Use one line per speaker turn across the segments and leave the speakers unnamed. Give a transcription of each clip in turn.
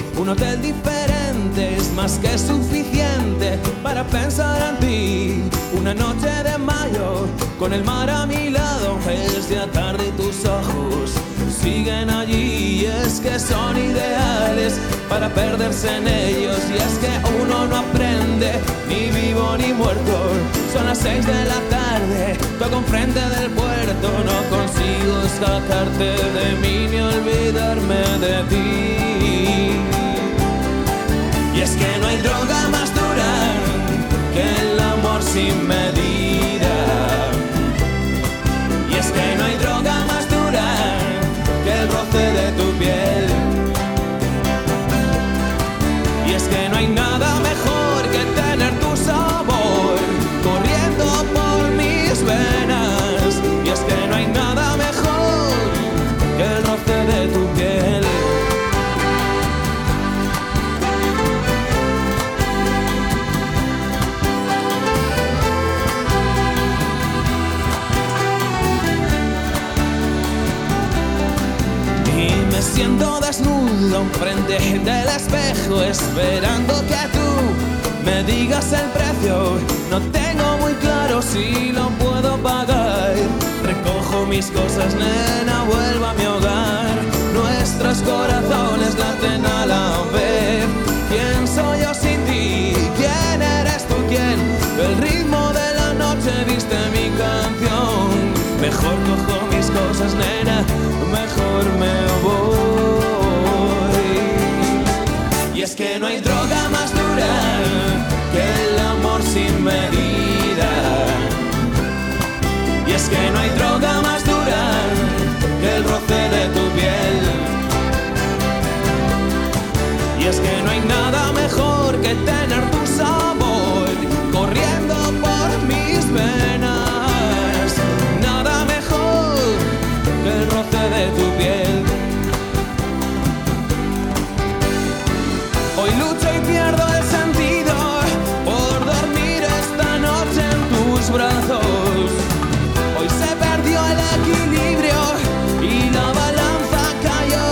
Un hotel diferente es más que suficiente para pensar en ti. Una noche de mayo con el mar a mi lado, es ya tarde y tus ojos siguen allí. Y es que son ideales para perderse en ellos. Y es que uno no aprende ni vivo ni muerto. Son las 6 de la tarde, toco enfrente del puerto. No consigo escaparte de mí ni olvidarme de ti. Y es que no hay droga más dura que el amor sin medida. Y es que no hay droga más dura que el roce de tu piel. Y es que no hay nada mejor que tener tu sabor corriendo por mis venas. Y es que no hay nada mejor que el roce de tu piel. Me siento desnudo enfrente del espejo, esperando que tú me digas el precio. No tengo muy claro si lo puedo pagar. Recojo mis cosas, nena, vuelvo a mi hogar. Nuestros corazones laten a la vez. ¿Quién soy yo sin ti? ¿Quién eres tú? ¿Quién? El ritmo de la noche viste mi canción. Mejor cojo mis cosas, nena, mejor me voy. Y es que no hay droga más dura que el amor sin medida. Y es que no hay droga más dura que el roce de tu piel. Y es que no hay nada mejor que tener tu sabor corriendo por mis venas. Nada mejor que el roce de tu piel. Hoy lucho y pierdo el sentido por dormir esta noche en tus brazos. Hoy se perdió el equilibrio y la balanza cayó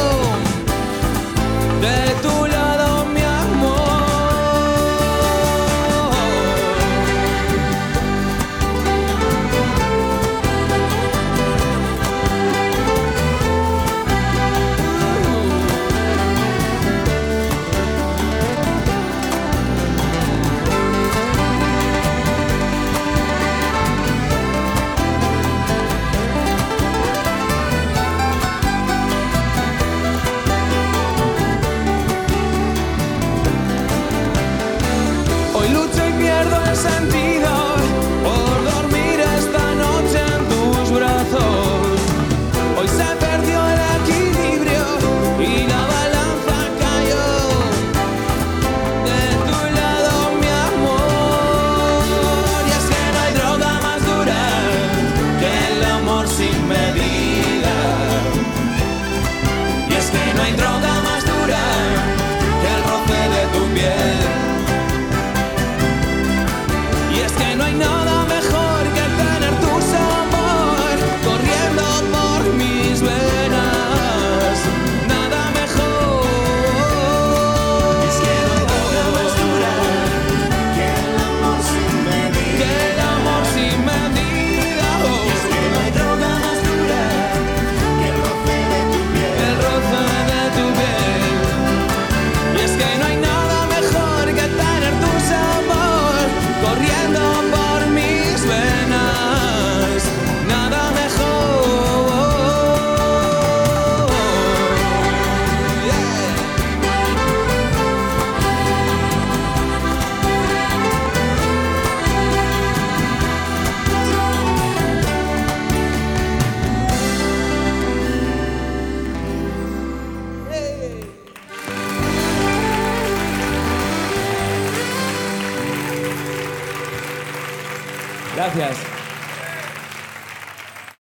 de tu lado, mi amor. Hoy lucho y pierdo el sentido por dormir esta noche en tus brazos. Hoy se perdió el equilibrio y la balanza cayó de tu lado, mi amor. Y es que no hay droga más dura que el amor sin medida. Y es que no hay droga más dura que el roce de tu piel. Y es que no hay nada mejor que tener tu sabor corriendo por mis venas. Nada mejor. Es que no hay droga más dura que el amor sin medida. Que el amor sin medida. Oh. Es que no hay droga más dura que el roce de tu piel. El roce de tu piel. Y es que no hay nada mejor que tener tu sabor corriendo por mis venas. Nada mejor. Yeah. Hey. Gracias.